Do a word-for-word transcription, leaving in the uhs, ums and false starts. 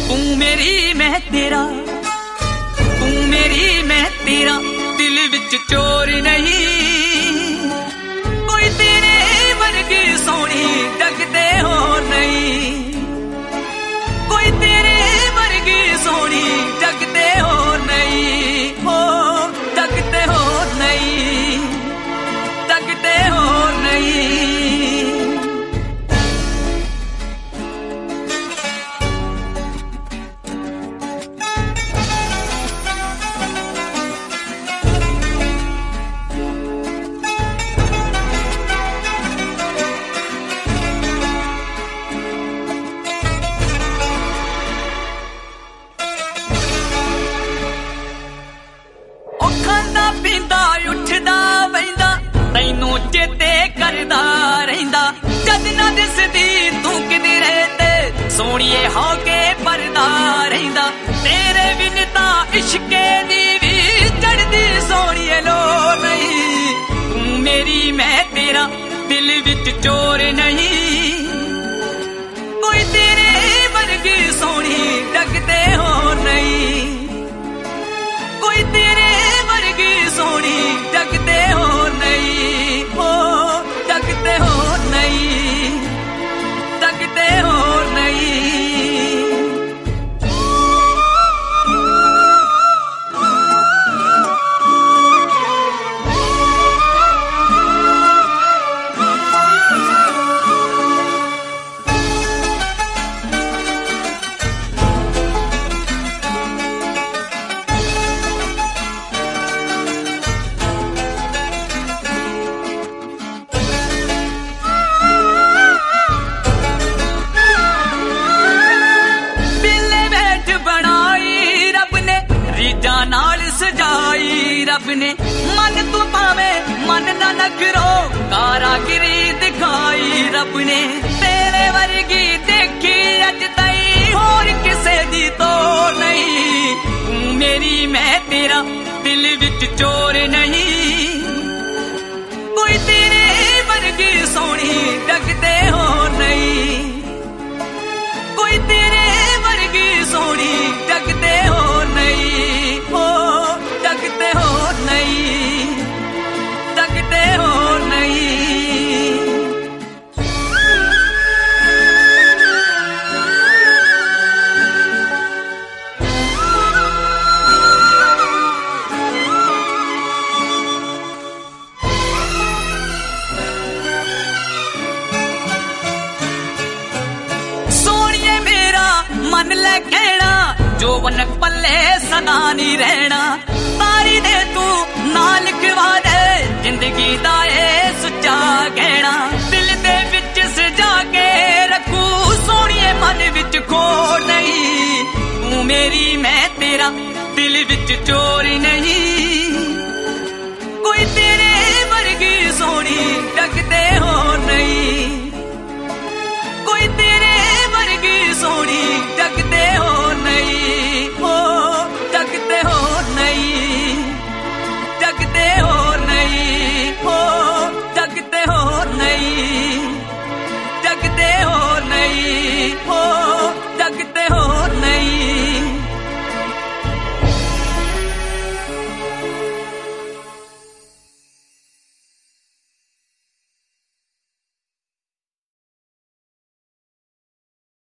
तू मेरी मैं तेरा, तू मेरी मैं तेरा, दिल विच चोर नहीं। कोई तेरे वर्गी सोनी जगते हो नहीं, कोई तेरे वर्गी सोनी जगते हो नहीं, हो जगते हो नहीं, जगते हो नहीं। खांदा पींदा उठदा बहिंदा तैनू चेते करदा रहिंदा, जद ना दिसदी तू किधरे ते सोनिए होके परदा रहिंदा। तेरे बिन तां इश्के दी भी चढ़दी सोनिए लो नहीं। तू मेरी मैं तेरा, दिल विच चोर नहीं। कोई तेरे वर्गी सोनी जगते हो नहीं, कोई तेरे वर्गी सोनी जगते हो नहीं, हो जगते हो नहीं, जगते हो नहीं। नाल सजाई रब ने मन तू पावे मन ना नखरो, कारागिरी दिखाई रब ने। तेरे वर्गी देखी अज तई होर किसे दी तो नहीं। तू मेरी मैं तेरा, दिल विच चोर नहीं। कोई तेरे वर्गी सोनी जगते हो नहीं, कोई तेरे वर्गी सोनी जगते हो नहीं, हो जगते हो नहीं, जगते हो नहीं। सोनिए मेरा मन ले कहना, जो वन पल्ले सदा नहीं रहना। तारी दे तू ना लिखवा दे जिंदगी दा ए सुच्चा गहना। दिल दे विच सजा के रखू सोनिए मन विच खो नहीं। तू मेरी मैं तेरा, दिल विच चोर नहीं। कोई तेरे वर्गी सोनी जगते हो नहीं, कोई तेरे वर्गी सोनी जग